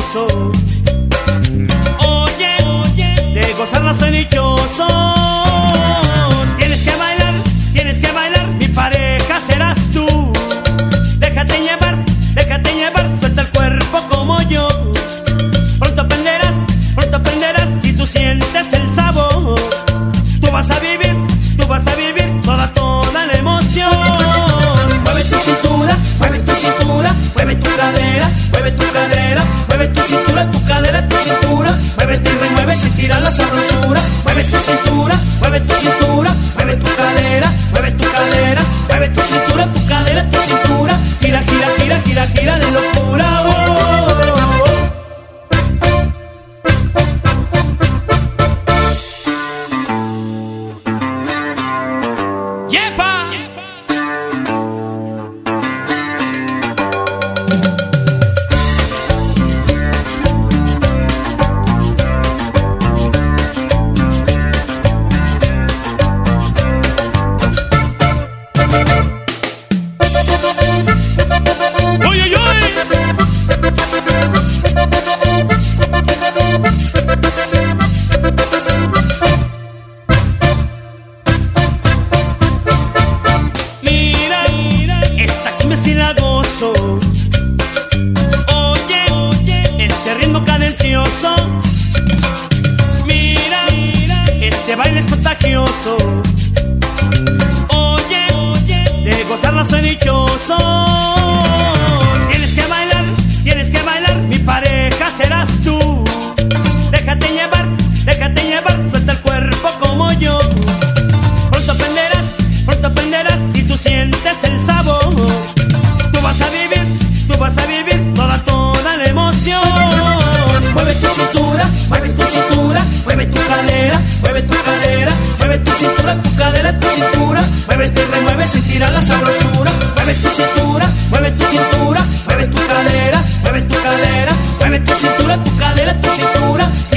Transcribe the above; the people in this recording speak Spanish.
gozo. Oye, de gozar no soy dichoso. Tienes que bailar, mi pareja serás tú. Déjate llevar, suelta el cuerpo como yo. Pronto aprenderás si tú sientes el sabor. Tú vas a vivir toda la emoción. Mueve tu cintura, mueve tu cadera, mueve tu cadera, mueve tu cintura, tu cadera, tu cintura. Muévete y remueve sin tirar la sabrosura. Mueve tu cintura, mueve tu cintura, mueve tu cadera, mueve tu cadera, mueve tu cintura, tu cadera, tu cintura. Gira, gira, gira, gira, gira de locura. Si la gozo. Oye, este ritmo cadencioso. Mira, este baile es contagioso. Oye, de gozar no soy dichoso. Tienes que bailar, mi pareja serás tú. Déjate llevar, suelta el cuerpo como yo. Pronto aprenderás si tú sientes el sabor. Tú vas a vivir toda la emoción. Mueve tu cintura, mueve tu cintura, mueve tu cadera, mueve tu cadera, mueve tu cintura, tu cadera, tu cintura. Muévete y remueve sin tirar la sabrosura. Mueve tu cintura, mueve tu cintura, mueve tu cadera, mueve tu cadera, mueve tu cintura, tu cadera, tu cintura.